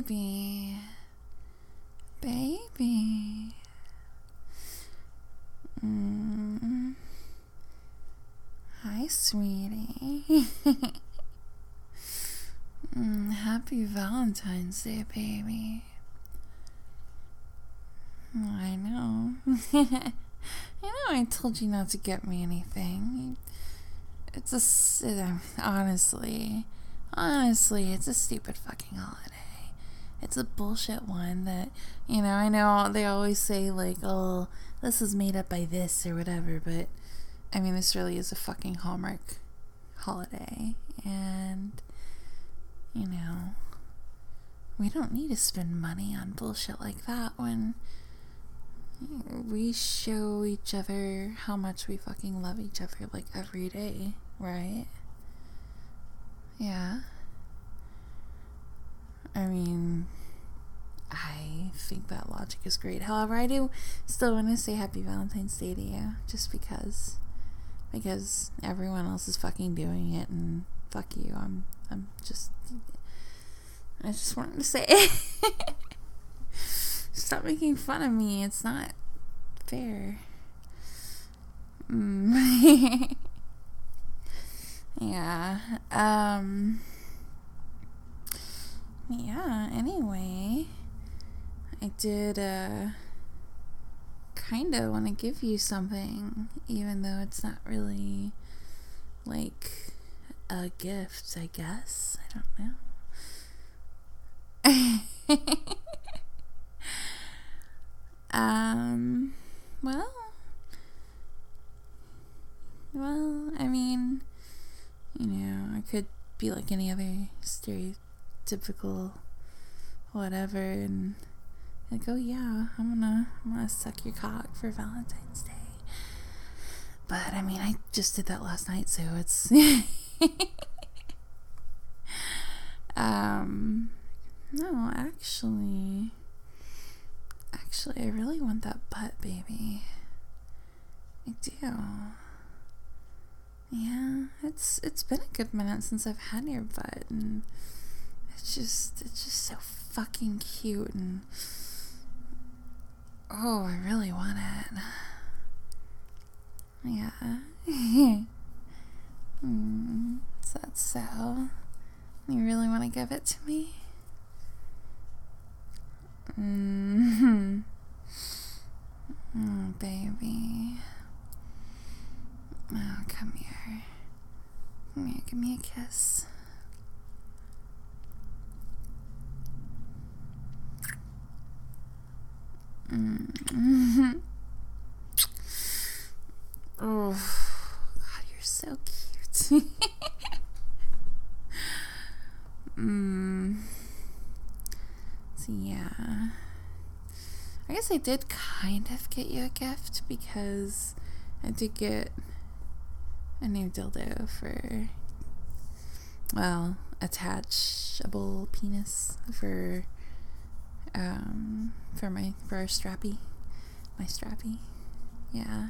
baby. Baby. Hi, sweetie. Happy Valentine's Day, baby. I know. I told you not to get me anything. Honestly, it's a stupid fucking holiday. It's a bullshit one that, I know they always say, like, oh, this is made up by this or whatever, but, this really is a fucking Hallmark holiday, and, we don't need to spend money on bullshit like that when we show each other how much we fucking love each other, like, every day, right? Yeah. I think that logic is great. However, I do still want to say Happy Valentine's Day to you, just because everyone else is fucking doing it, and fuck you. I just wanted to say it. Stop making fun of me. It's not fair. Yeah. Yeah, anyway, I did kind of want to give you something, even though it's not really like a gift, I guess. I don't know. Well, I could be like any other stereotypical whatever, and like, oh yeah, I'm gonna suck your cock for Valentine's Day. But I just did that last night, so it's no, actually I really want that butt, baby. I do. Yeah, it's been a good minute since I've had your butt, and it's just so fucking cute, and oh, I really want it. Yeah. Is that so? You really want to give it to me? Oh, baby. Oh, come here. Come here, give me a kiss. Oh, God, you're so cute. So, yeah. I guess I did kind of get you a gift, because I did get a new dildo for, well, attachable penis for our strappy. My strappy. Yeah.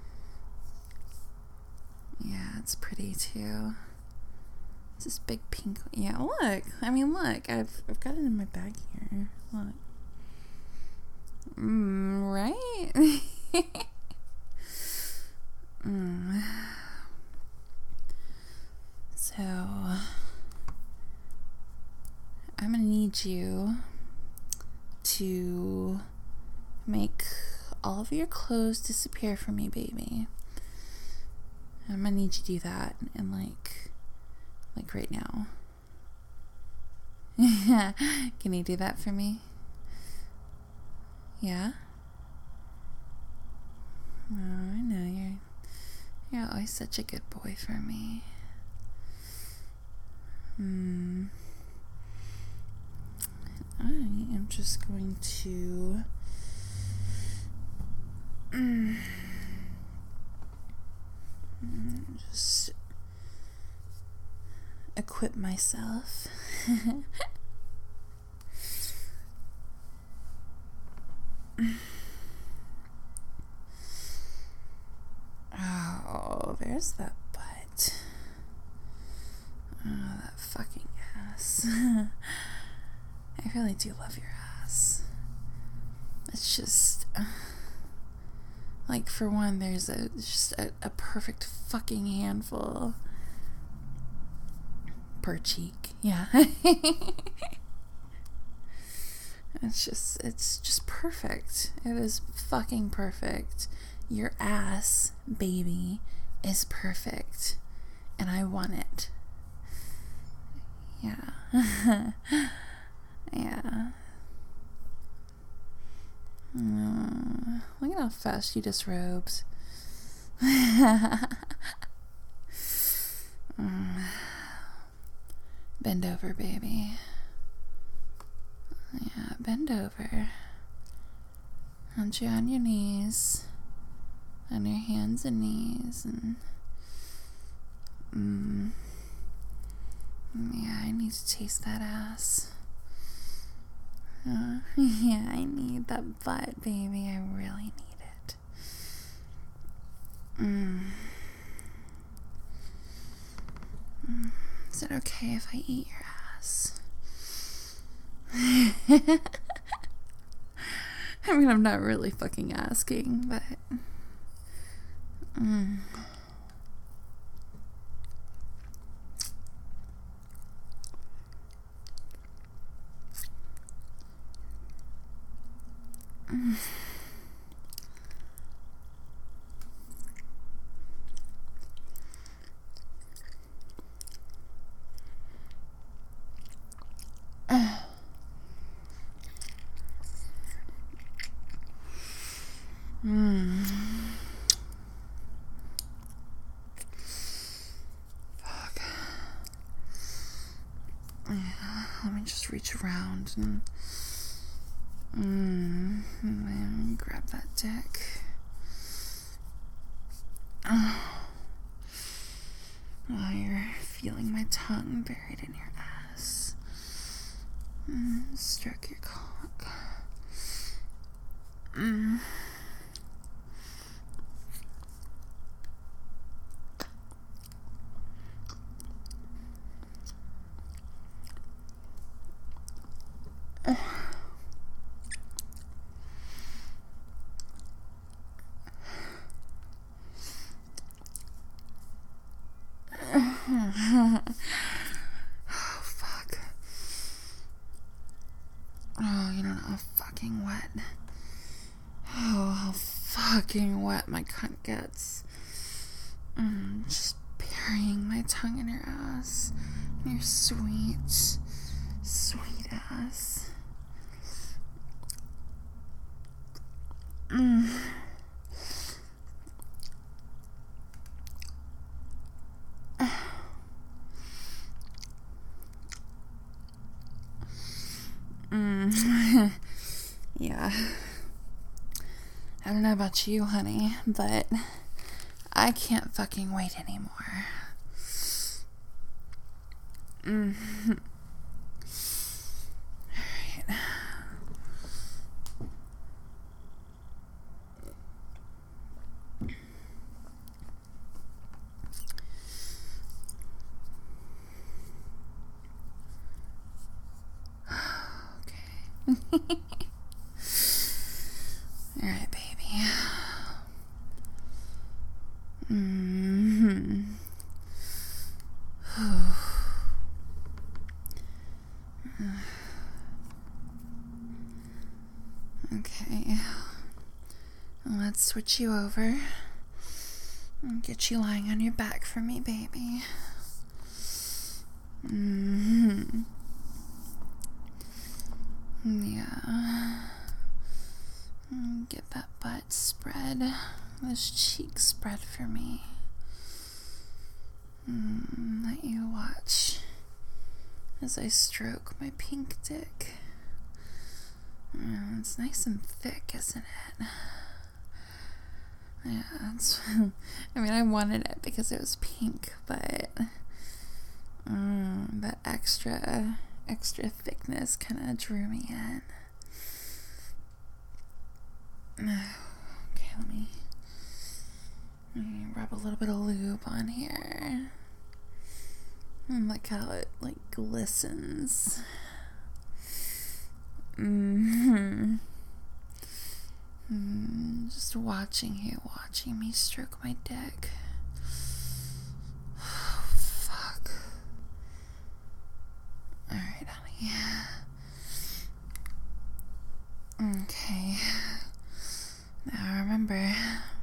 Yeah, it's pretty too. It's this big pink. Yeah, look. Look. I've got it in my bag here. Look. Right? So, I'm gonna need you to make all of your clothes disappear from me, baby. I'm gonna need you to do that, and like right now. Can you do that for me? Yeah? Oh, I know, you're always such a good boy for me. I am just going to just equip myself. Oh, there's that butt. Oh, that fucking ass. I really do love your ass. It's just, like, for one, there's just a perfect fucking handful per cheek. Yeah. It's just perfect. It is fucking perfect. Your ass, baby, is perfect. And I want it. Yeah. Yeah. Look at how fast you disrobed. Bend over, baby. Yeah, bend over. Hunt you on your knees. On your hands and knees. And yeah, I need to taste that ass. Yeah, I need that butt, baby. I really need it. Is it okay if I eat your ass? I mean, I'm not really fucking asking, but... Fuck. Yeah, let me just reach around and grab that dick. While you're feeling my tongue buried in your ass. Stroke your cock. Oh, fuck. Oh, you don't know how fucking wet. Oh, how fucking wet my cunt gets. Just burying my tongue in your ass. Your sweet, sweet ass. Yeah. I don't know about you, honey, but I can't fucking wait anymore. Alright. Okay. Alright, baby. Okay. Let's switch you over and get you lying on your back for me, baby. Yeah. Get that butt spread, those cheeks spread for me. Let you watch as I stroke my pink dick. It's nice and thick, isn't it? Yeah, I mean, I wanted it because it was pink, but that extra thickness kind of drew me in. Okay, let me rub a little bit of lube on here. And look how it, like, glistens. Mm-hmm. Just watching me stroke my dick. Oh, fuck. Alright, honey. Okay. Now remember,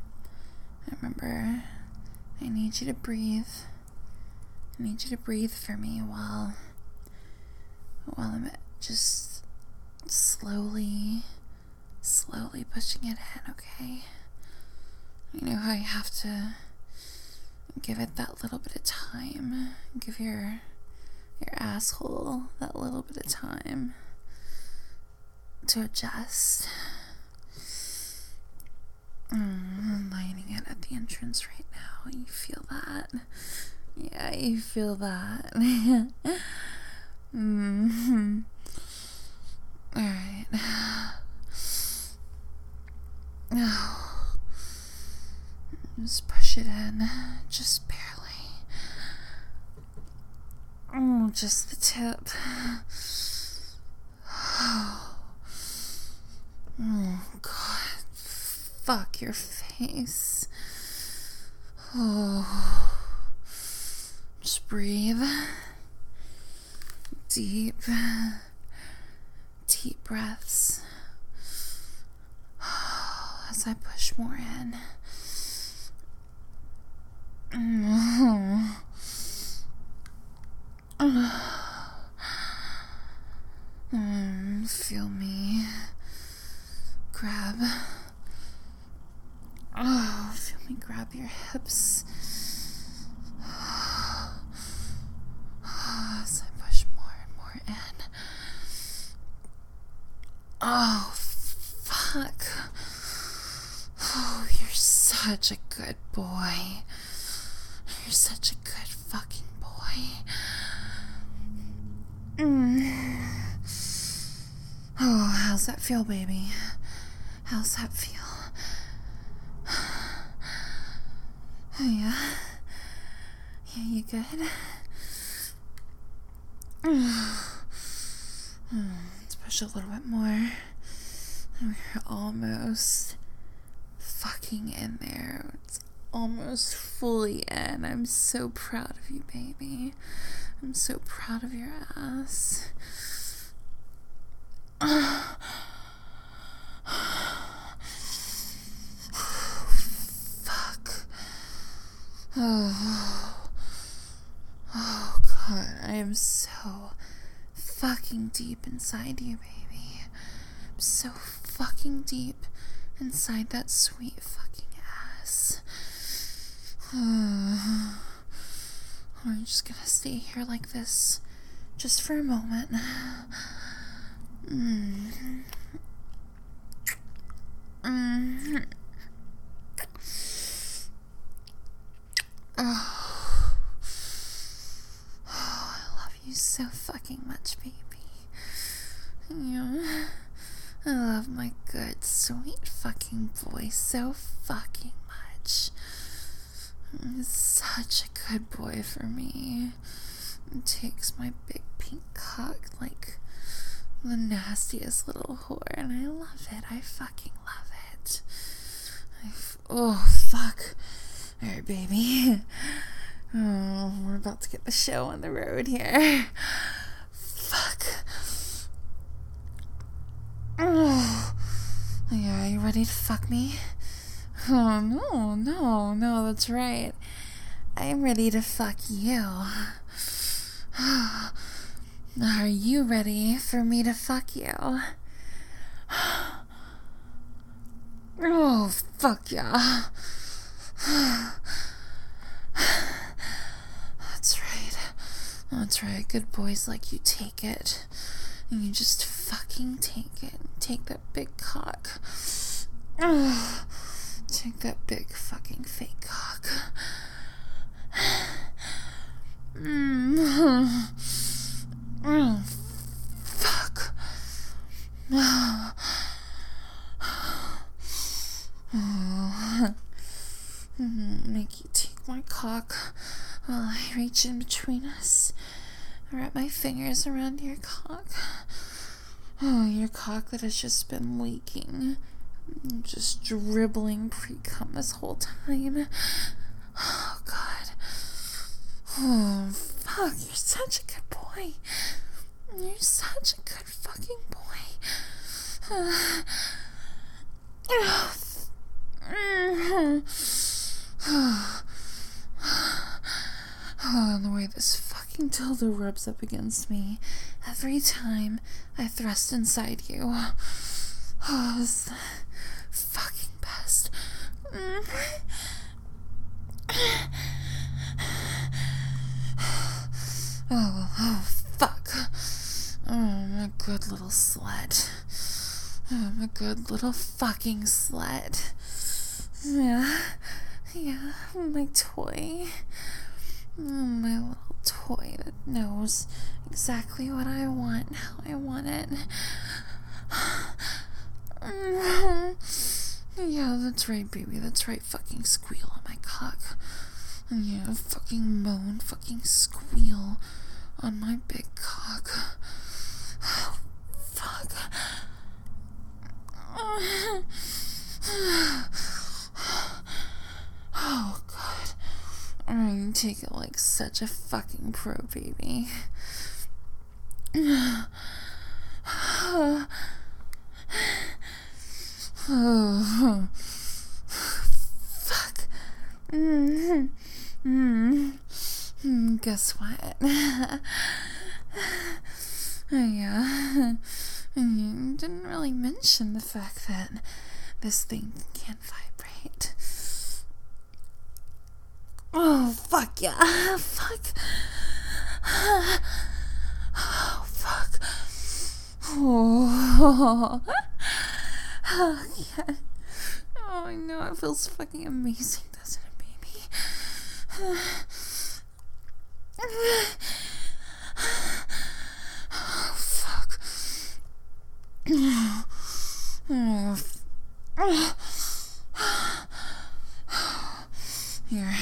I need you to breathe. I need you to breathe for me while I'm just slowly pushing it in, okay? You know how you have to give it that little bit of time. Give your asshole that little bit of time to adjust. I'm lining it at the entrance right now. You feel that? Yeah, you feel that. Alright. Just push it in. Just barely. Oh, just the tip. Oh, God. Fuck your face. Oh. Just breathe. Deep breaths. As I push more in. Feel me grab. Oh, feel me grab your hips. As I push more and more in. Oh, fuck. Oh, you're such a good boy. You're such a good fucking boy. Oh, how's that feel, baby? How's that feel? Oh, yeah? Yeah, you good? Let's push a little bit more. We're almost fucking in there. It's almost fully in. I'm so proud of you, baby. I'm so proud of your ass. Fuck. Oh, God. I am so fucking deep inside you, baby. I'm so fucking deep inside that sweet fucking ass. I'm just gonna stay here like this just for a moment. Oh, I love you so fucking much, baby. Yeah. I love my good, sweet fucking boy so fucking much. He's such a good boy for me. He takes my big pink cock like the nastiest little whore, and I love it. I fucking love it. Oh, fuck. Alright, baby. Oh, we're about to get the show on the road here. Fuck. Oh. Yeah, are you ready to fuck me? Oh, no, that's right. I'm ready to fuck you. Are you ready for me to fuck you? Oh, fuck yeah. That's right. Good boys like you take it. And you just fucking take it. Take that big cock. Take that big fucking fake cock. Oh, fuck. Make you take my cock while I reach in between us. Wrap my fingers around your cock. Oh, your cock that has just been leaking. Just dribbling pre-cum this whole time. Oh, God. Oh, fuck. You're such a good boy. You're such a good fucking boy. Oh, the way this fucking dildo rubs up against me every time I thrust inside you. Oh, it's the fucking best. Oh, fuck. Oh, I'm a good little slut. I'm a good little fucking slut. Yeah, my toy. My little toy that knows exactly what I want, how I want it. Yeah, that's right, baby. That's right. Fucking squeal on my cock. Yeah, fucking moan, fucking squeal on my big cock. Oh, fuck. Oh, God. I'm gonna take it like such a fucking pro, baby. Oh, fuck. Guess what? Yeah. You didn't really mention the fact that this thing can vibrate. Oh, fuck yeah. Fuck. Oh, fuck. Oh, yeah. Oh, I know. It feels fucking amazing, doesn't it, baby? Oh, fuck. Here.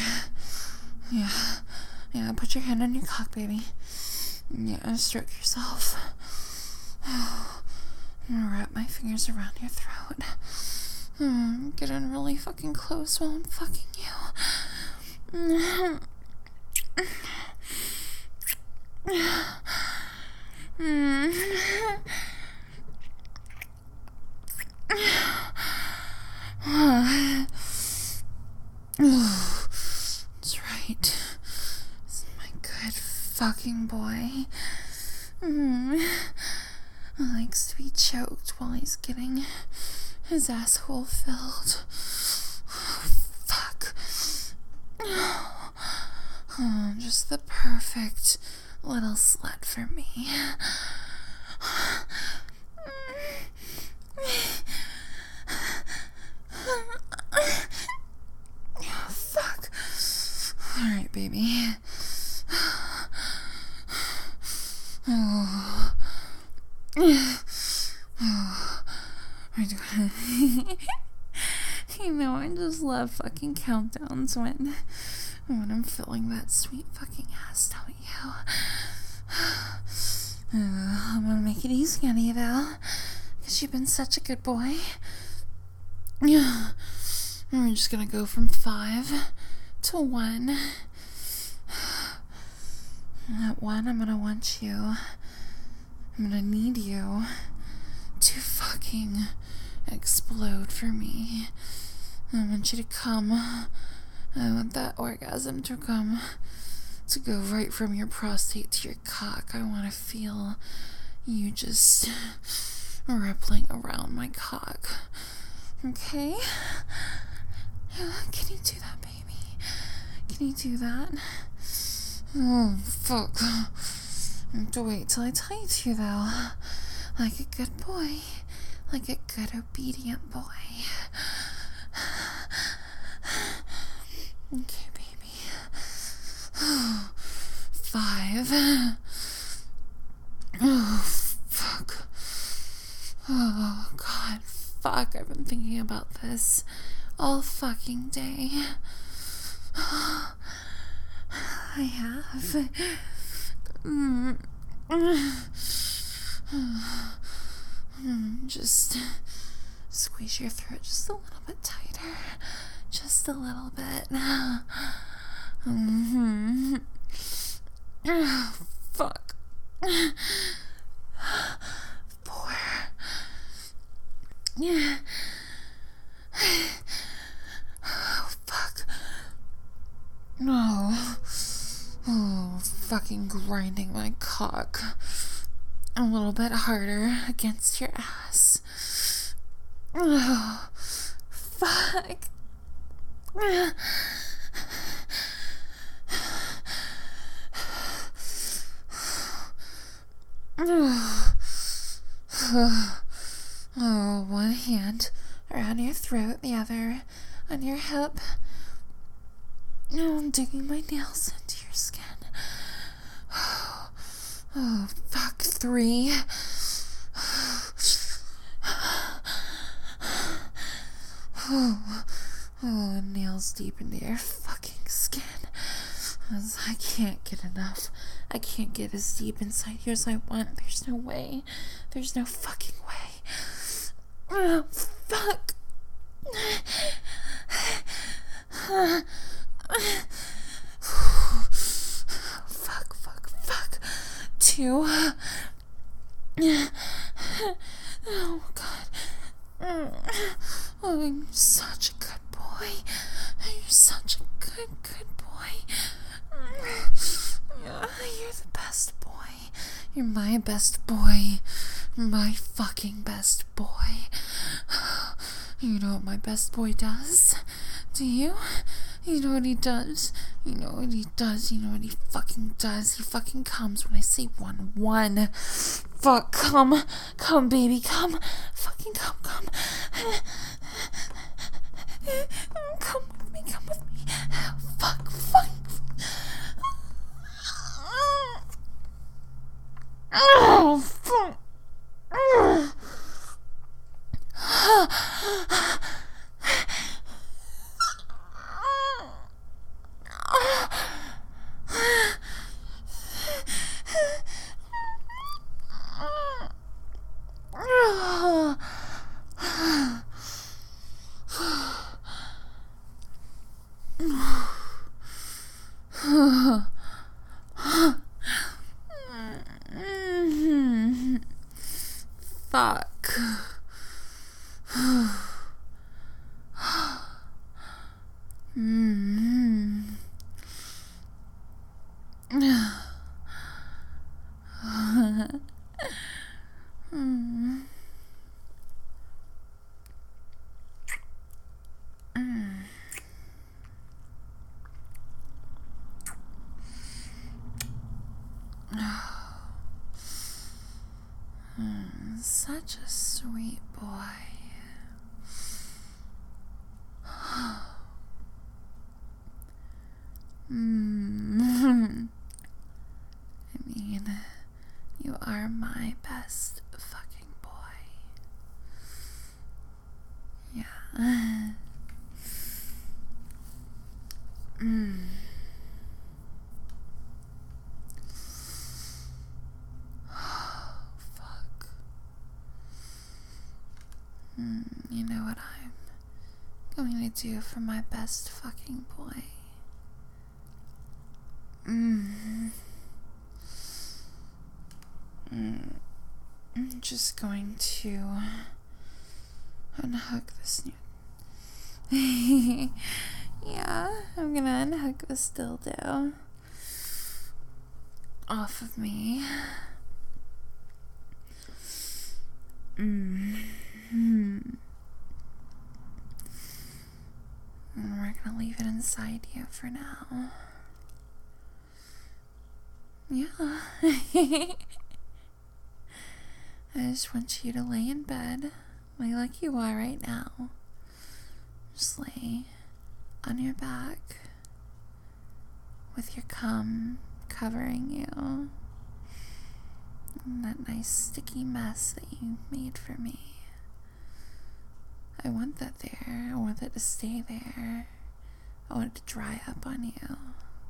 Yeah, put your hand on your cock, baby. Yeah, stroke yourself. I'm gonna wrap my fingers around your throat. Get in really fucking close while I'm fucking you. That's right. This is my good fucking boy. Likes to be choked while he's getting his asshole filled. Oh, fuck. Oh, just the perfect little slut for me. Oh, fuck. Alright, baby. Oh. We're doing You know, I just love fucking countdowns when I'm filling that sweet fucking ass, don't you? I'm gonna make it easy on you, though, because you've been such a good boy. We're just gonna go from 5 to 1. At 1, I'm gonna want you. I'm gonna need you to fucking explode for me. I want you to come. I want that orgasm to come, to go right from your prostate to your cock. I want to feel you just rippling around my cock. Okay? Can you do that, baby? Can you do that? Oh, fuck. I have to wait till I tell you to, though. Like a good boy. Like a good, obedient boy. Okay, baby. 5. Oh, fuck. Oh, God. Fuck. I've been thinking about this all fucking day. I have. just squeeze your throat just a little bit tighter. Just a little bit. Oh, fuck. 4. Yeah. Oh, fuck. No. Oh, fucking grinding my cock a little bit harder against your ass. Oh, fuck. Oh, one hand around your throat, the other on your hip. Oh, I'm digging my nails into your skin. Oh, fuck. 3. Oh, nails deep into your fucking skin. I can't get enough. I can't get as deep inside here as I want. There's no way. There's no fucking way. Oh, fuck. Fuck. 2. Oh, God. Oh, you're such a good boy. You're such a good boy. You're the best boy. You're my best boy. My fucking best boy. You know what my best boy does? Do you? You know what he does? You know what he does? You know what he fucking does? He fucking comes when I say 1. 1. Fuck, come. Come, baby, come. Fucking come. Come with me. Fuck. Oh, fuck. Fuck. Such a sweet boy. I mean, you are my best fucking boy. Yeah. You know what I'm going to do for my best fucking boy? I'm just going to unhook this new... Yeah, I'm gonna unhook this dildo off of me. And we're gonna leave it inside you for now. Yeah. I just want you to lay in bed, like you are right now. Just lay on your back with your cum covering you. And that nice sticky mess that you made for me. I want that there. I want that to stay there. I want it to dry up on you.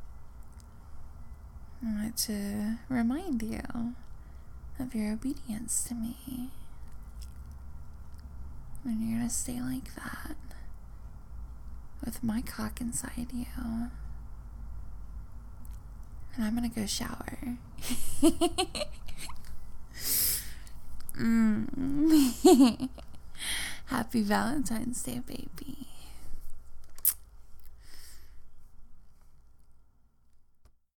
I want it to remind you of your obedience to me. And you're gonna stay like that with my cock inside you. And I'm gonna go shower. Happy Valentine's Day, baby.